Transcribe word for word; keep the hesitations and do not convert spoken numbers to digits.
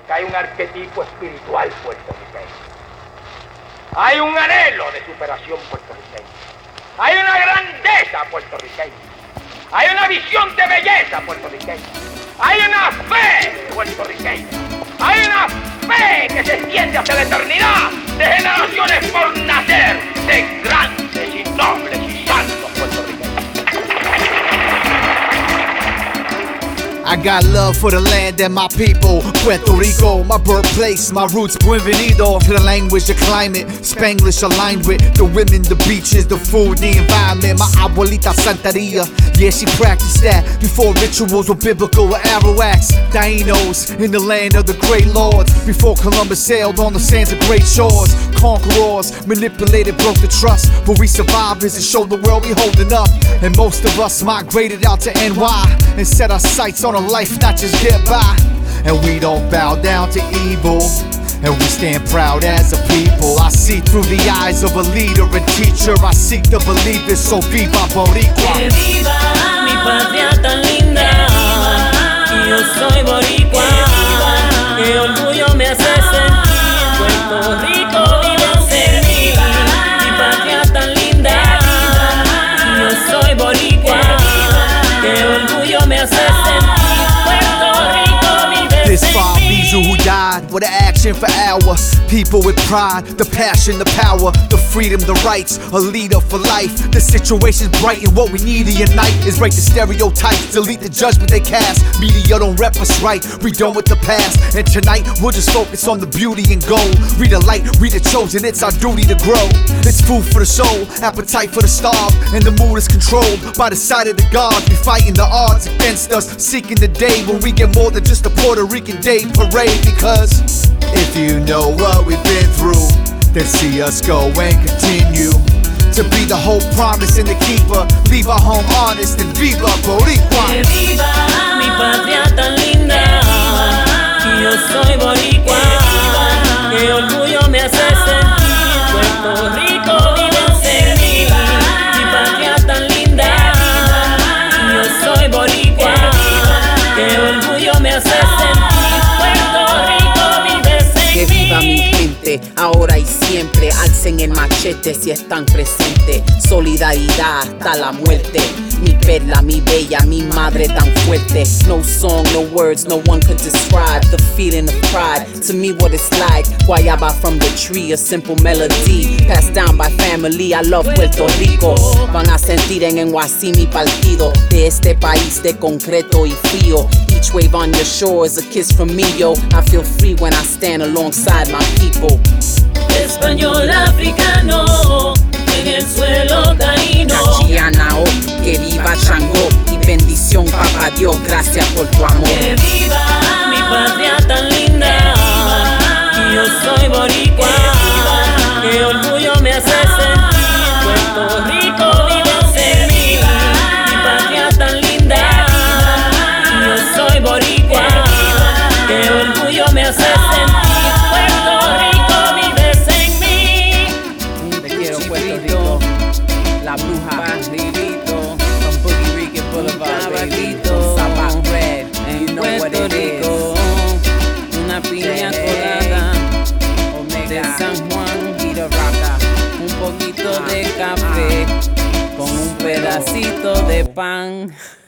porque hay un arquetipo espiritual puertorriqueño. Hay un anhelo de superación puertorriqueña. Hay una grandeza puertorriqueña. Hay una visión de belleza puertorriqueña. Hay una fe puertorriqueña. Hay una fe que se extiende hacia la eternidad, de generaciones por nacer, de grandes y nobles y santos puertorriqueños. I got love for the land and my people, Puerto Rico, my birthplace, my roots, bienvenido to the language, the climate, Spanglish aligned with the women, the beaches, the food, the environment. My abuelita Santeria, yeah, she practiced that before rituals were biblical or Arawaks. Dinos in the land of the great lords, before Columbus sailed on the sands of great shores. Conquerors manipulated, broke the trust, but we survivors and showed the world we holding up. And most of us migrated out to N Y and set our sights on a life, not just get by. And we don't bow down to evil, and we stand proud as a people. I see through the eyes of a leader and teacher. I seek to believe it, so viva Boricua. Que viva mi patria tan linda, que yo soy boricua. Que orgullo me hace sentir, Puerto Rico vive en mí. Mi patria tan linda, que yo soy boricua. Que orgullo me hace sentir. This five Bijou who died with an action for our people with pride, the passion, the power, the freedom, the rights, a leader for life. The situation's bright and what we need to unite is break the stereotypes, delete the judgment they cast. Media don't rep us right, we done with the past. And tonight we'll just focus on the beauty and gold. Read the light, read the chosen, it's our duty to grow. It's food for the soul, appetite for the starved, and the mood is controlled by the side of the gods. We fighting the odds against us, seeking the day when we get more than just a Puerto Rican Day parade. Because if you know what we've been through, then see us go and continue to be the hope, promise, and the keeper. Leave our home honest and viva Boricua. Que viva mi patria tan linda, que yo soy boricua. Que orgullo me hace sentir, Puerto Rico vive en mí. Mi patria tan linda, que yo soy boricua. Que orgullo me hace sentir, Puerto Rico vive en mí. Que viva mi gente, ahora y siempre. Alcen el machete si están presentes. Solidaridad hasta la muerte. Mi perla, mi bella, mi madre tan fuerte. No song, no words, no one can describe the feeling of pride. To me what it's like, guayaba from the tree, a simple melody passed down by family. I love Puerto Rico. Van a sentir en N Y C mi partido, de este país de concreto y frío. Each wave on your shore is a kiss from me, yo. I feel free when I stand alongside my people. Español africano, en el suelo taíno. Cachiana, oh, que viva Changó y bendición, papá Dios, gracias por tu amor. Que viva mi patria tan linda, que yo soy boricua. Que orgullo me hace sentir, Puerto Rico vive en mí. Mi patria tan linda, que yo soy boricua. Que orgullo me hace sentir, Puerto Rico vive en mí. Te quiero, Puerto Rico, la bruja, Barrilito, from Boogie Rican Boulevard, Barrilito, Sabac Red, and you know what it is. Una piña colada, Omega de San Juan, Guira Raca, un poquito de café, con un pedacito de pan.